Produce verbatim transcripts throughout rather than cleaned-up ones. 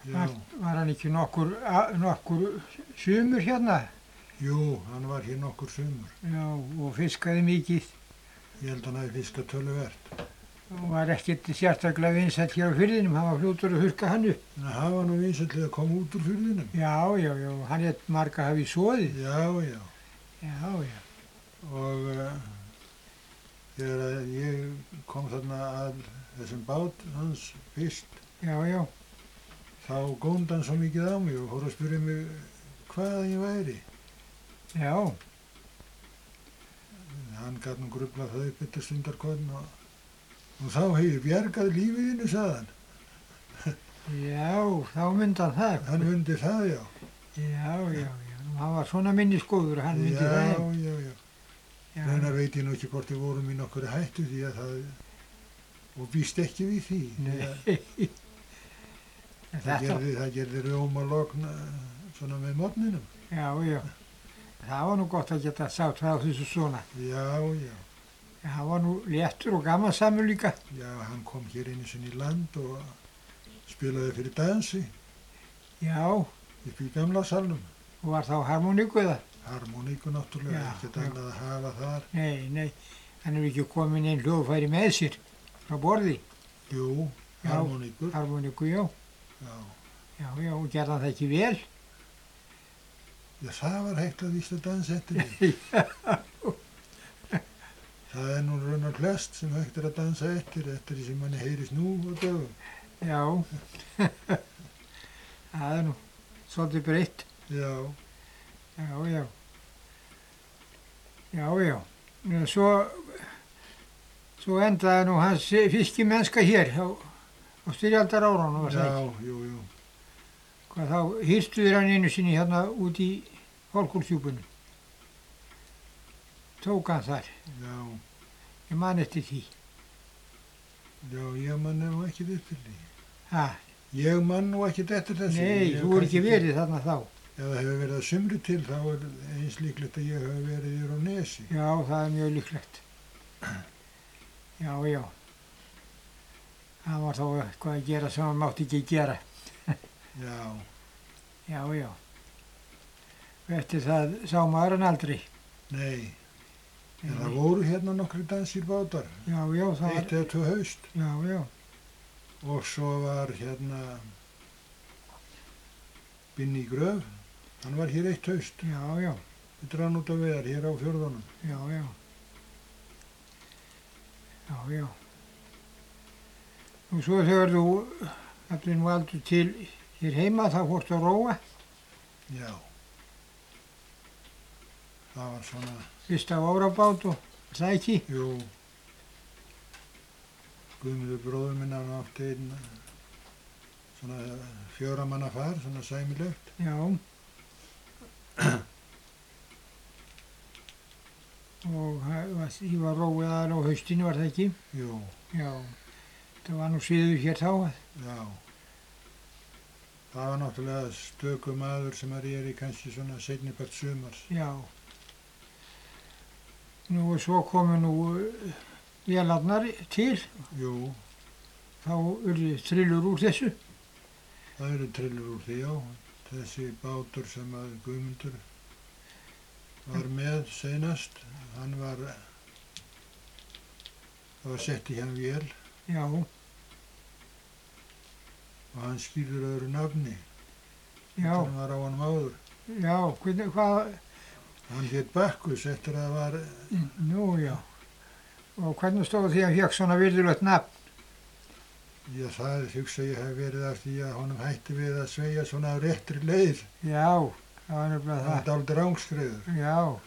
Var, Já, var hann ekki nokkur, a- nokkur sumur hérna? jú, hann var hér nokkur sumur. Já, og fiskaði mikið. Ég held hann hafi fiskað töluvert. Og var ekkert sérstaklega vinsæll hér á firðinum, hann var fljótur að hurka hann upp. En það var nú vinsætlega að koma út úr firðinum. Já, já, já, hann hétt marga hafi soðið. Já, já. Já, já, Og uh, þegar að ég kom þarna að þessum bát hans fyrst, já, já, þá góndi hann svo mikið á mig og fór að spyrja mig hvað ég væri. já, Hann gat nú grublað það upp eftir stundarkorn og, og þá hef ég bjargað lífiðinu, sagði hann. já, þá myndi hann það. Hann myndi það, já. Já, já, já, nú, hann var svona minnisgóður, hann myndi Já, það. já, já. Já, Raunar veit ég nú ekki hvort við vorum í nokkru hættu því að það, og býst ekki við því. því að nei. Það Þetta, gerði, það gerði rjómalogn svona með morninum. já, já, það var nú gott að geta sagt frá þessu svona. Já, já. Já, hann var nú léttur og gamansamur líka. Já, hann kom hér einu sinni í land og spilaði fyrir dansi Já, upp í gamla salnum. og var þá harmoníku eða? Harmoníku náttúrulega, Já, ekkert já. annað að hafa þar. Nei, nei, hann er ekki komin einn hljóðfæri með sér frá borði. Jú, Já. harmoníkur. Harmoníku, já, Já. já, já, og gerði hann það ekki vel. Já, það var hægt að vísta dans eftir því. Það er nú raunar flest sem hægt er að dansa eftir, eftir því sem manni heyrist nú og dögum. Já, það er nú svolítið breytt. Já, Já, já, já, já, Já, svo, svo endaði nú hans fiskimennska hér á, á styrjaldar árunum, var það já, ekki? jú, jú. Hvað þá hýrstuður hann einu sinni hérna út í Hólkúlsdjúpinu. Tók hann þar, Já, ég man eftir því. já, ég man nú ekki eftir því. Ha, Ég man nú ekki eftir þessu. nei, Ég hef þú er kannski ekki verið þarna þá. Ef það hefur verið að sumri til, þá er eins líklegt að ég hef verið yfir á Nesi. Já, það er mjög líklegt. Já, já. Það var þá eitthvað að gera sem hann mátti ekki gera. Já, Já, já. Og eftir það sá maður hann aldrei. nei. En það voru hérna nokkri dansir bátar. Já, já, það var, Eitt eða tvö haust. já, já, Og svo var hérna Binni Gröf. Hann var hér eitt haust. já, já, Við rann út á veðar hér á fjörðunum. já, já. Já, já. Og svo þegar þú allir nú aldrei til hér heima, þá fórstu að róa. Já. Það var svona, Fyrst á árabát og það ekki. jú, Guðmundur bróður minn hann átti einn svona fjögra manna far, svona sæmilegt. Já. Og það var- því var róið aðal á haustinu, var það ekki? Jú, Já. Það var nú sviður hér þá. já. Það var náttúrulega stöku maður sem að réri kannski svona seinnipart sumars. Já. Nú og svo komu nú eh, vélarnar til, Jú, þá urðu trillur úr þessu. það eru trillur úr því, já. Þessi bátur sem að Guðmundur var með seinast, hann var, það var sett í hann vél Já, og hann skýrður öðru nafni. já, Hann var á honum áður. já, hvernig, hvað, Hann hétt Bakkus eftir að það var, nú já. Og hvernig stóð því að hann fekk svona virðulegt nafn? já það hugsa ég hef verið af því að honum hætti við að sveigja svona á réttri leið. Já, það var nefnilega Það var það. dálítið rángskreiður. Já.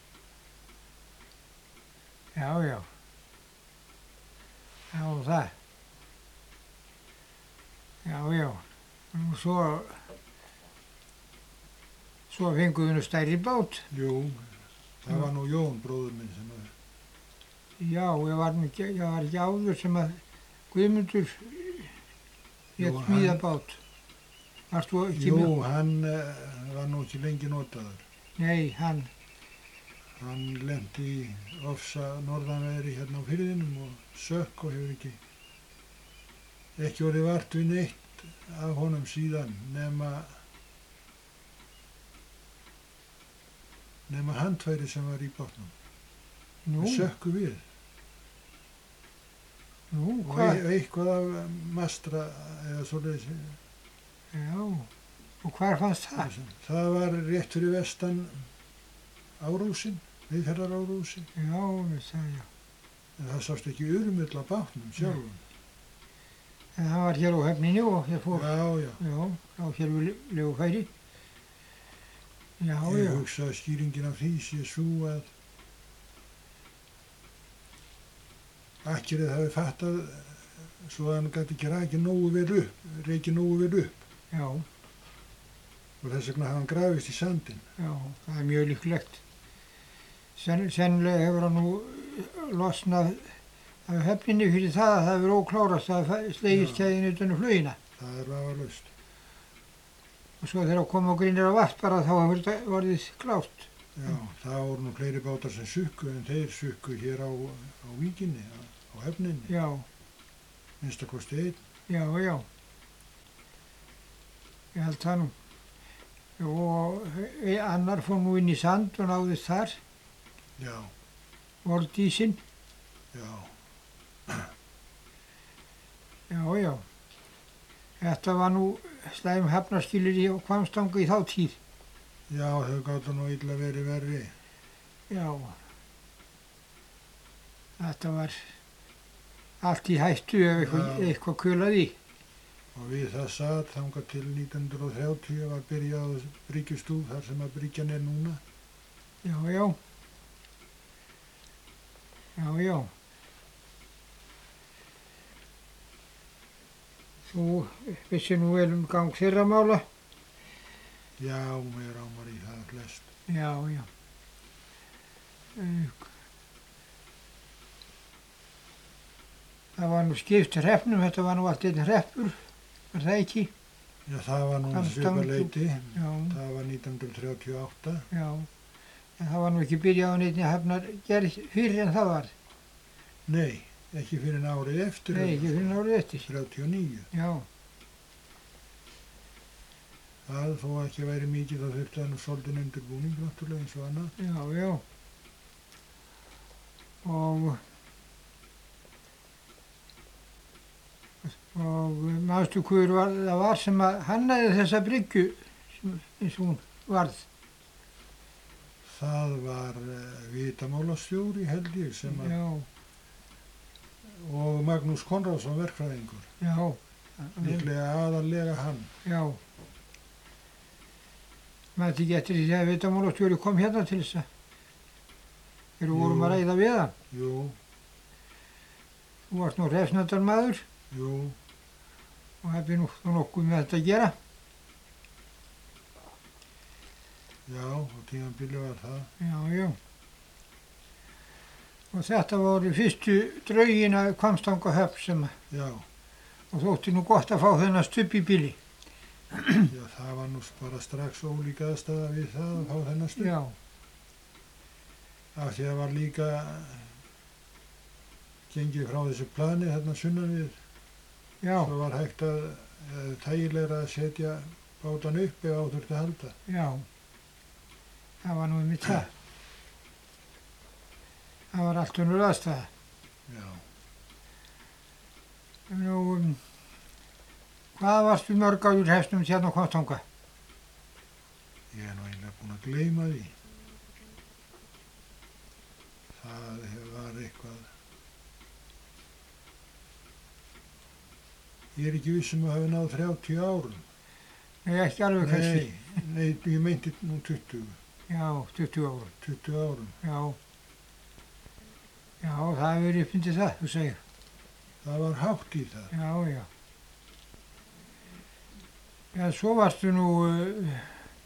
Já, já. Já, og það. Já, já. Og svo, svo fenguðu nú stærri bát. Jú, það var nú Jón bróður minn sem að, Já, ég var, nú ekki, ég var ekki áður sem að Guðmundur Jú, hétt hann- smíða bát. Varst þú ekki jú, með? hann uh, var nú ekki lengi notaður. Nei, hann, Hann lenti í ofsa norðanveðri hérna á firðinum og sökk og hefur ekki, ekki orðið vart við neitt af honum síðan nema nema handfæri sem var í bátnum. Nú, Það sökku við. nú, Og hvað? ei- eitthvað af mastra eða svoleiðis. Já, og hvar fannst það? Það var rétt fyrir vestan Árúsin, viðferðar Árúsi. Já, við það, já. En það sást ekki urmull á bátnum sjálfum. En það var hér á höfninni og hér fór, Já, já. já, á hér við legufæri. Já, Ég já, hugsa að skýringin af því sé svo að Akkerið hafi fattað svo að hann gæti ekki rakið nógu vel upp, reikið nógu vel upp. já, Og þess vegna hafa hann grafist í sandinn. já, það er mjög líklegt. Sen, sennilega hefur hann nú losnað af höfninni fyrir það að það hefur óklárast að slegist Já. kæðin utan um flugina. Það er vafalaust. Og svo þegar að koma á grínir á vatn bara þá hefur þetta orðið klárt. Já, það voru nú fleiri bátar sem sukku en þeir sukku hér á, á víkinni, á, á höfninni. Já, Minnsta kosti einn. já, já. Ég held það nú. Og e- annar fór nú inn í sand og náðist þar, Já, Vordísinn. já, Já, já. Þetta var nú slæm hafnarskilyrði á Hvammstanga í þá tíð. já, þau gáttu nú illa verið verri. Já. Þetta var allt í hættu ef eitthvað, Já. eitthvað kulaði í. Og við það satt þangað til nítján hundruð þrjátíu var byrjað bryggjustúf þar sem að bryggjan er núna. Já, já. Já, já. Þú vissi nú vel um gang þeirra mála. Já, mér ámar í það flest. Já, já. Eh, Það var nú skipt hreppnum, þetta var nú allt einn hreppur, var það ekki? Já, það var nú Hvammstanga- svipaleiti. Já, Það var nítján hundruð þrjátíu og átta. já. En það var nú ekki byrjað á neittni hafnar gerð fyrir en það var. Nei, ekki fyrir en árið eftir. Nei, ekki fyrir árið eftir. þrjátíu og níu. Já, Það þó ekki væri mikið þá þurfti hann svolítinn undirbúning náttúrulega eins og annað. já, já. Og og manstu hver var, það var sem að hannaði þessa bryggju sem, eins og hún varð. Það var uh, vitamálastjóri held ég sem að, Já, og Magnús Konráðsson verkfræðingur. já, Líklega aðallega hann. já. Maður ekki eftir því að vitamálastjóri kom hérna til þess að þegar við vorum Jú. að ræða við hann. Jú, Þú varst nú refsnættarmaður jú, og hefði nú þú nokkuð með þetta að gera. já, og tímabili var það. Já, já. Og þetta voru fyrstu draugin að Hvammstanga höfn sem að, Já, og þótti nú gott að fá þennan stubb í bíli. já, það var nú bara strax ólíka aðstæða við það að fá þennan stund. Já, Af því að var líka gengið frá þessu plani þarna sunnan við. já, Svo var hægt að, eða þægilegra að setja bátan upp ef á þurfti að halda. já. Það var nú einmitt það. Það var allt önnur aðstæða. Já, Nú, um, hvað varstu mörg áður hefstum hérna á Hvammstanga? ég er nú eiginlega búinn að gleyma því. Það var eitthvað. Ég er ekki viss um að hafa náð þrjátíu árum. Nei, ekki alveg kannski. Nei, nei, ég meinti nú tuttugu, Já, tuttugu árum. tuttugu árum. Já. Já, það hefur verið uppfyndið það, þú segir. Það var hátt í það. Já, já. Já, svo varstu nú uh,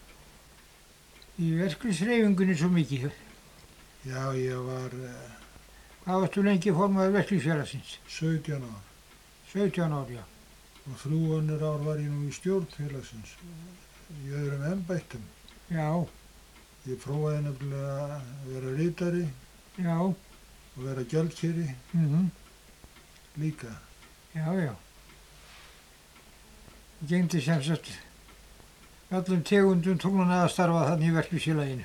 í verkefnisreifingunni svo mikið. Já, ég var uh, Hvað varstu lengi formaður verkefnisfélagsins? sautján ár sautján ár, já. og þrjú önnur ár var ég nú í stjórn félagsins í öðrum embættum. Já, Ég prófaði nefnilega að vera ritari já, og vera gjaldkeri mhm, líka. já, já. gegndi sem sagt öllum tegundum tungluna að starfa þannig í verkvísfélaginu.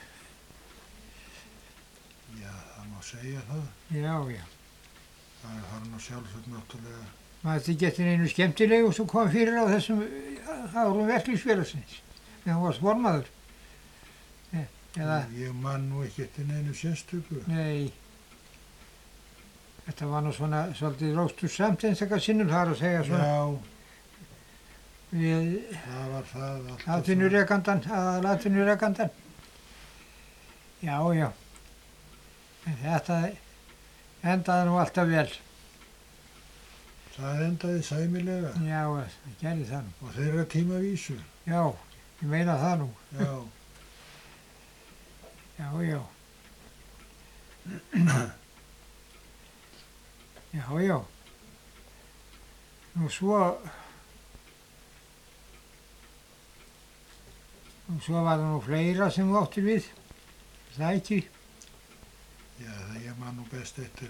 Já, það má segja það. Já, já. Það er hann og sjálfsög náttúrulega. Maður þetta getur einu skemmtilegu sem kom fyrir á þessum árum verkvísfélagsins. Þegar hann var formaður. Eða, Ég man nú ekki eftir neinu sérstöku. nei, þetta var nú svona svolítið róstur samt einstakar sinnum þar að segja svona Já, við það var það alltaf. atvinnurekandan, aðal atvinnurekandan. Já, já. En þetta endaði nú alltaf vel. Það endaði sæmilega Já, það gerði það nú. og þeirra tímavísu. Já, ég meina það nú. Já, Já, já. Já, já. Nú svo, nú svo var það nú fleira sem þú áttir við. Það ekki? já, það ég man nú best eftir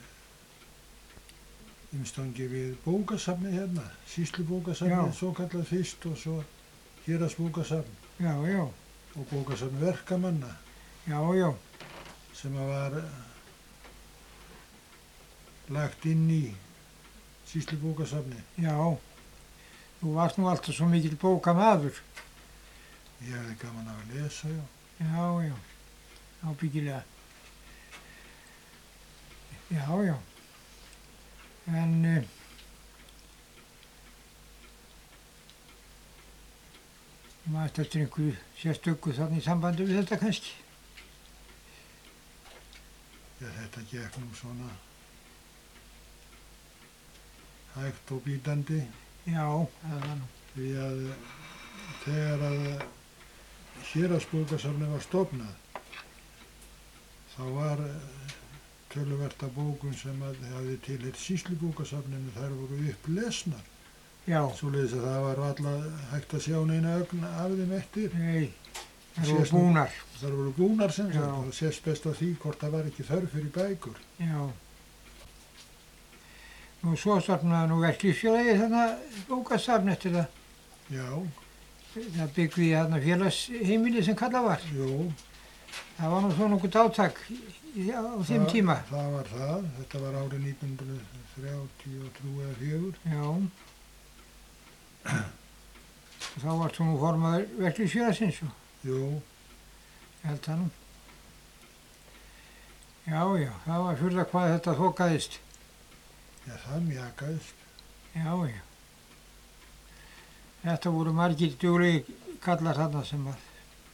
umstangi við bókasafni hérna, sýslubókasafni, Já. svo kallað fyrst og svo héraðsbókasafn Já, já. og bókasafn verkamanna Já, já. sem að var eh, lagt inn í sýslubókasafni. Já. Þú varst nú alltaf svo mikill bókamaður. Ég hefði gaman af að lesa, já. Já, já. Ábyggilega. Já, já. En uh, maður eftir einhverju sérstöku þarna í sambandi við þetta kannski. Já, þetta gekk nú svona hægt og bítandi Já, það var nú. því að þegar að héraðsbókasafni var stofnað þá var eh, töluvert af bókum sem að hafði tilheyrt sýslubókasafninu, þær voru upplesnar. Já, Svoleiðis að það var varla hægt að sjá neina ögn af þeim eftir. nei, það voru Sést nú- búnar. Þær voru búnar sem sagt Já. og það sést best á því hvort það var ekki þörf fyrir bækur. Já. Nú svo stofnaði nú verklífsfélagi þarna bókasafn eftir það. Já, Það byggði þarna félagsheimili sem kallað var. jú. Það var nú svo nokkuð átak í- á þeim það- tíma. Það var það. Þetta var árið nítján hundruð þrjátíu og þrjú eða fjögur. Já. Og þá varst þú nú formaður verklífsfélagsins og Jú, ég held það nú. Já, já, það var furða hvað þetta þokaðist. já, það mjakaðist. Já, já. Þetta voru margir djúlegi kallar þarna sem að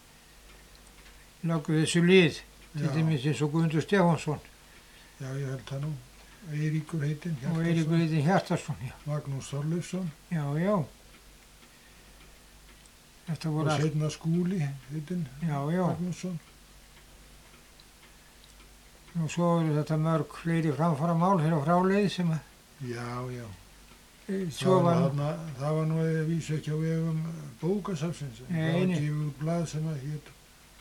lögðu þessu lið. Til Já. dæmis eins og Guðmundur Stefánsson Já, ég held það nú. Eiríkur heitinn, og Eiríkur Heitin Hjartarson. Já, Magnús Þorleifsson já, já. Þetta og voru allt. seinna Skúli heitinn Já, já. Magnússon. Og svo eru þetta mörg fleiri framfara mál hér á fráleið sem að Já, já. eh, Það svo var, var nú. þarna, það var nú að vísa ekki á vegum bókasafnsins. en Nei, Það var nei. gefið út blað sem að hétt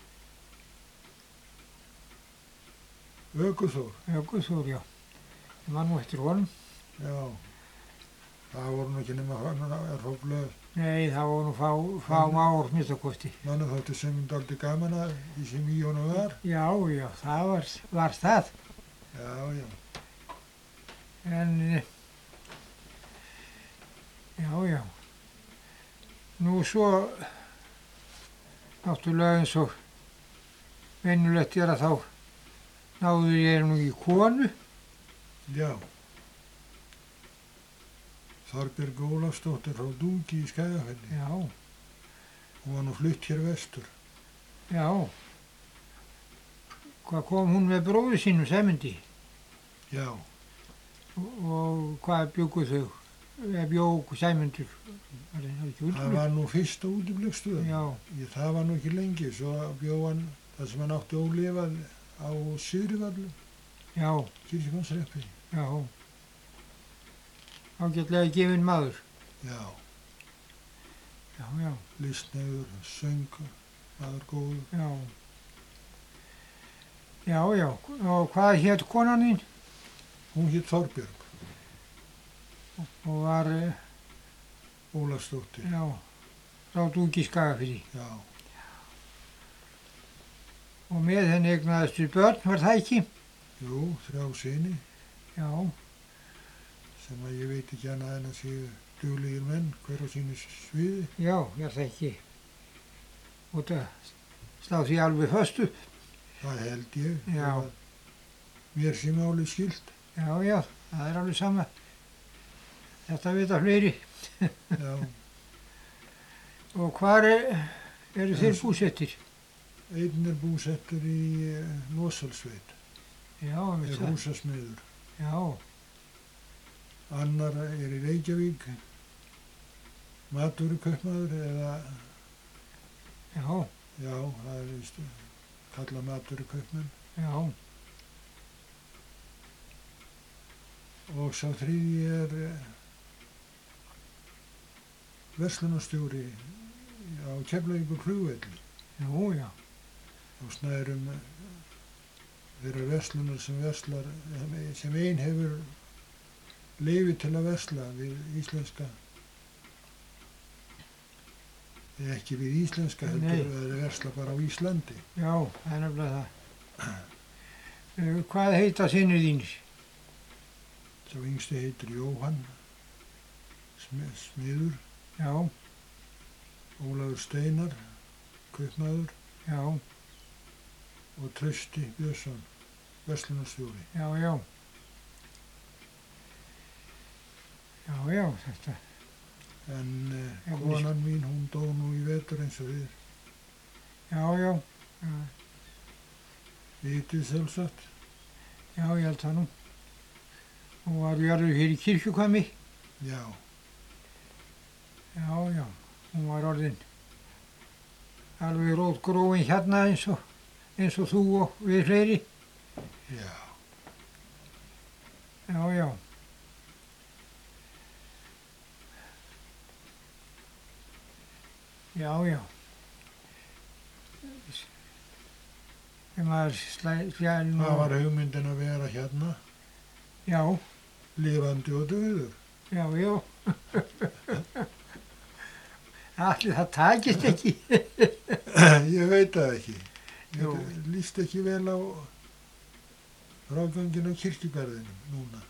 Ökuþór. Já, Guðþór, já. Ég man nú eftir honum. Já. Það voru nú ekki nema hann að fá blöð. Nei, það voru nú fá, fá ár minnstakosti. Manna þótti sem daldi gaman að því sem í honum var. Já, já, það var, var það. Já, já. En, eh, já, já. Nú svo, náttúrulega eins og venjulegt er að þá náðu ég nú í konu. Já. Þorbjörg Ólafsdóttir frá Dúki í Skagafelli. Já, Hún var nú flutt hér vestur. já. Hvað kom hún með bróðu sínum, Sæmundi? Já. Og, og hvað bjúku þau? Eða bjók Sæmundur? Var það ekki Það útflug? var nú fyrsta útiblugstöðum. Já, Ég, það var nú ekki lengi. Svo bjó hann það sem hann átti ólifað á Syðrivallum, já, Kirkjumannsreppi. já. Ágætlega gefinn maður. Já. Já, já, Listnegur, söng, maður góður. já. Já, já. Og hvað hétt konan þín? eh, Hún hétt Þorbjörg. Og var, eh, Ólafsdóttir. Já, rátt út í Skagafirði. Já, Og með henni eignaðist við börn, var það ekki? jú, þrjá syni Já, sem að ég veit ekki annað en að séu duglegir menn hver á sínu sviði. já, ég er það ekki. Og það slá því alveg föstu. Það held ég. Já. þó að Mér sé máli skilt. Já, já, það er alveg sama. Þetta vita fleiri. Já, Og hvar er, eru þeir Yes. búsettir? einn er búsettur í eh, Mosfellssveit, Já, er veit það. húsasmiður. Já, Annar er í Reykjavík, matvörukaupmaður eða, já, já, það er víst kalla matvörukaupmenn. já, Og sá þriðji er eh, verslunarstjóri á Keflavíkur flugvelli já, já, á snærum eh, þeirra verslunar sem verslar, sem ein hefur leyfi til að versla við íslenska, eða ekki við íslenska, Nei. heldur að versla bara á Íslandi. já, það er nefnilega það. Uh, Hvað heita sinni þínir? Sá yngsti heitir Jóhann, smi- smiður, Já, Ólafur Steinar, kaupmaður já, og Trausti Björnsson, verslunarstjóri. já, já. Já, já, þetta, En eh, Já, konan mín, hún dó nú í vetur eins og við já, já, já, vitið sjálfsagt. já, ég held það nú. Hún var jörður hér í Kirkjukvammi. Já, Já, já, hún var orðin alveg rótgróin hérna eins og, eins og þú og við fleiri. já, Já, já. Já, já. Þegar maður slæði nú... það var hugmyndin að vera hérna, Já, lifandi og döður. já, já. Allir það takist ekki. Ég veit það ekki. Jú. Ég líst ekki vel á ráðgangin á kirkjugarðinum núna.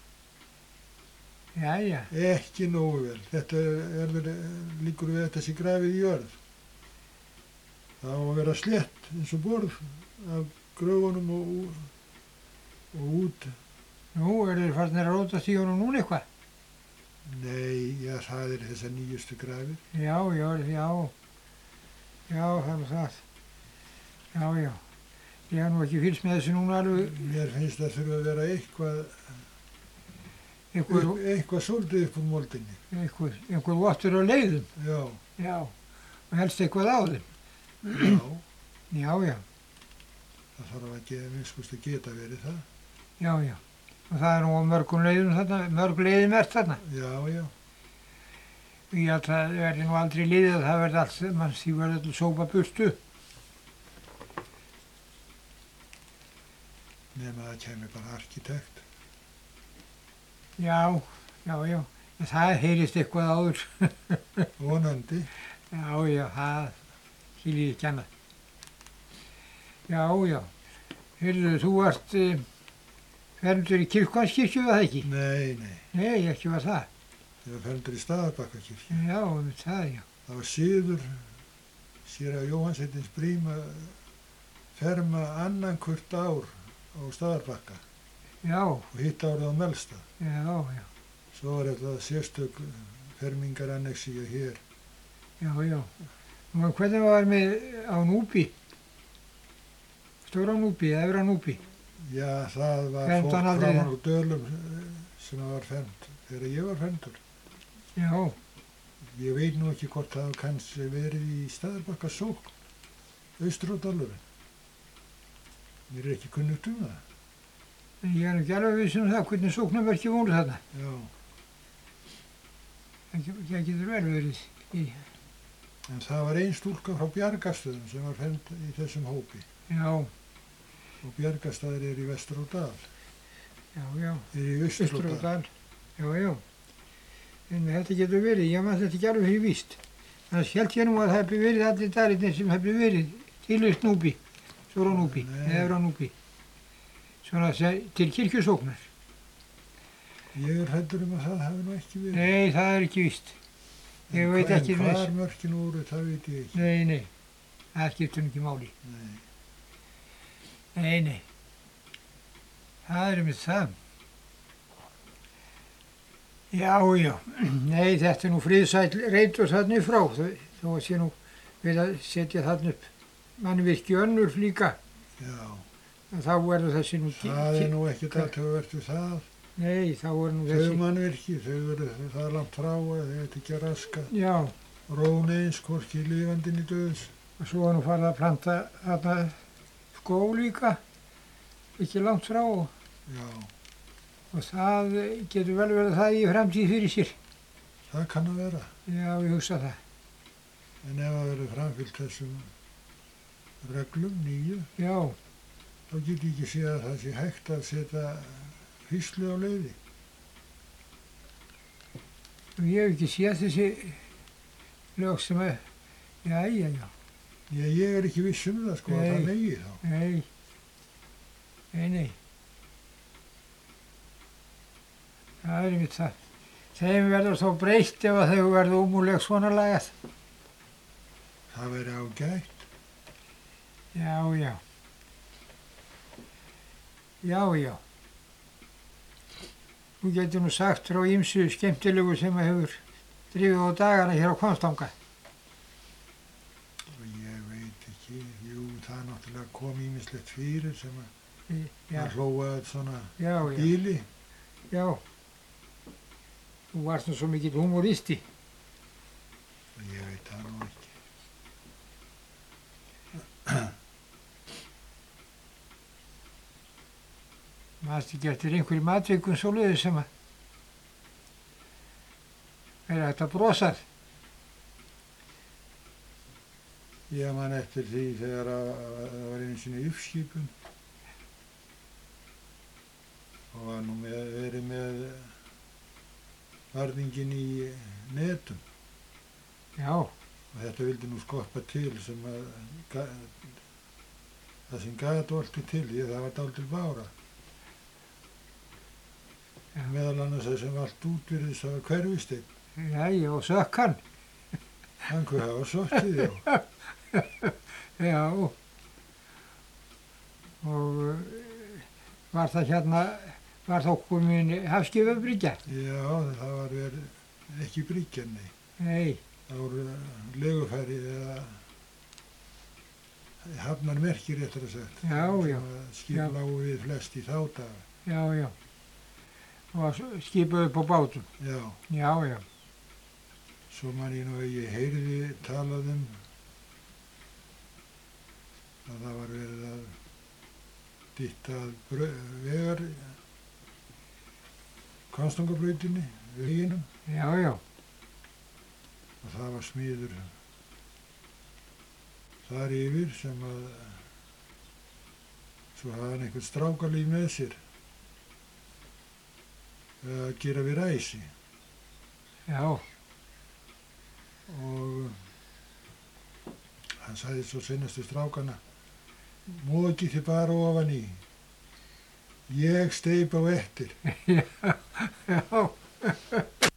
Jæja, Ekki nógu vel. Þetta er verið, líkur við þetta sé grafið í jörð. Það á að vera slétt eins og borð af gröfunum og, ú- og út. nú eru þeir farnir að rótast í honum núna eitthvað. Nei, já, það er þessar nýjustu grafir. Já, já, já, já, það er það. Já, já, ég hef nú ekki fylgst með þessu núna alveg, Mér finnst það þurfa að vera eitthvað, einhver, upp, eitthvað svolítið upp úr moldinni. einhver, einhver vottur á leiðum, Já, já, og helst eitthvað á þeim. já, Já, já, það þarf að geta, minnskust að geta verið það. já, já, og það er nú á mörgum leiðum þarna, mörg leiðum er þarna. Já, já, Ég held að það verði nú aldrei liðið að það verði allt, mann því verði allir sópa burtu. nema það kemur bara arkitekt. Já, já, já, það heyrist eitthvað áður. Vonandi. Já, já, það skilji ekki annað. Já, já. Heyrðu, þú varst uh, ferndur í Kirkjugarðskirkju, var það ekki? Nei, nei, Nei, ekki var það. ég var ferndur í Staðarbakkakirkju. Já, um það, já. Það var síður, séra Jóhannsheitins brím að ferma annan hvort ár á Staðarbakka Já, og hitt árið á Melstað. já, já, Svo var þetta sérstök fermingar annexíja hér. já, já. Nú, hvernig var með á Núpi? Stóra Núpi, efra Núpi? Já, það var Fermdi fólk hann aldrei framan úr Dölum eh, sem var fermt þegar ég var fermdur. Já, Ég veit nú ekki hvort það hafi kannski verið í Staðarbakka sókn, austur á Dalurinn. Mér er ekki kunnugt um það. en ég er nú ekki alveg viss um það, hvernig sóknarverki voru þarna. Já, Það ge- það getur vel verið í, en það var ein stúlka frá Bjargastöðum sem var fermt í þessum hópi. já, Og Bjargastaðir er í vestur og dal, já, já, er í austur austur og og dal. dal. Já, já. En þetta getur verið, ég maður þetta ekki alveg fyrir víst. Þannig held ég nú að það hefði verið allir dagarnir sem hefði verið tilvist núbi, stóra núbi, Nei. efra núbi. Svona sem- til kirkjusóknar. Ég er hættur um að það hafi nú ekki verið. Nei, það er ekki víst. Ég En veit hva- ekki En þess. hvar mörkin voru, það veit ég ekki. Nei, nei, það skiptur nú ekki máli. Nei. Nei, nei. Það er mitt það. Já, já. Nei, þetta er nú friðsæll reitur þarna í frá. Þó þó að sé nú við að setja þarna upp mannvirki önnur líka. Já, En þá verður þessi nú... það er nú ekkert aðtöfuvert við það. Nei, þá er nú Þau þessi... mannvirki, þau eru það er langt frá að þau ætti ekki að raska. Já, Rón eins, hvorki lifandinn í döðs. og svo er nú farið að planta þarna skó líka, ekki langt frá og, Já, og það getur vel verið það í framtíð fyrir sér. það kann að vera. Já, ég hugsa það. En ef það verður framfylgt þessum reglum nýju, Já, þá get ég ekki séð að það sé hægt að setja hýslu á leiði. og ég hef ekki séð þessi lög sem er... Já, já, já. Já, ég er ekki viss um það, sko, að það Nei. megi þá. Nei, nei, nei. Það er mitt það. Þeim verður þó breytt ef að þau verður ómúleg svona lagað. Það veri ágætt. Já, já. Já, já. Þú getur nú sagt frá ýmsu skemmtilegu sem að hefur drifið á dagana hér á Hvammstanga. Og ég veit ekki, jú, það náttúrulega kom ýmislegt fyrir sem að Já, að hlóa þetta svona já, já. bíli. Já. Þú varst nú svo mikill humoristi. Og ég veit það nú ekki. Maður ekki eftir einhverjum matvikum svoleiðis sem að er hægt að brosa. Ég man eftir því þegar að að það var einu sinni uppskipun og var nú með, verið með varðingin í netum Já, og þetta vildi nú skoppa til sem að ga, það sem gat olti til því að það var dálítil bára. Já. Meðal annars það sem allt út virðist að var hverfisteinn. já, já, og sökkan. Hann hvað hafa sottið, já. Já. Og uh, var það hérna, var þá komin hafskipabryggja? Já, það var verið ekki bryggjan, nei. Nei, Það voru legufæri eða hafnarmerki réttar að sagt. Já, já. Skip Já. lágu við flest í þá daga. já, já. Og skipað upp á bátum. Já, Já, já. svo man ég nú að ég heyrði talað um að það var verið að dytta að brau- vegar Hvammstangabrautinni, veginum, Já, já. og það var smiður þar yfir sem að svo hafði hann einhvern strákalíf með sér að gera við ræsi Já, og hann sagði svo sinnastu strákana mókið þið bara ofan í ég steyp á eftir já.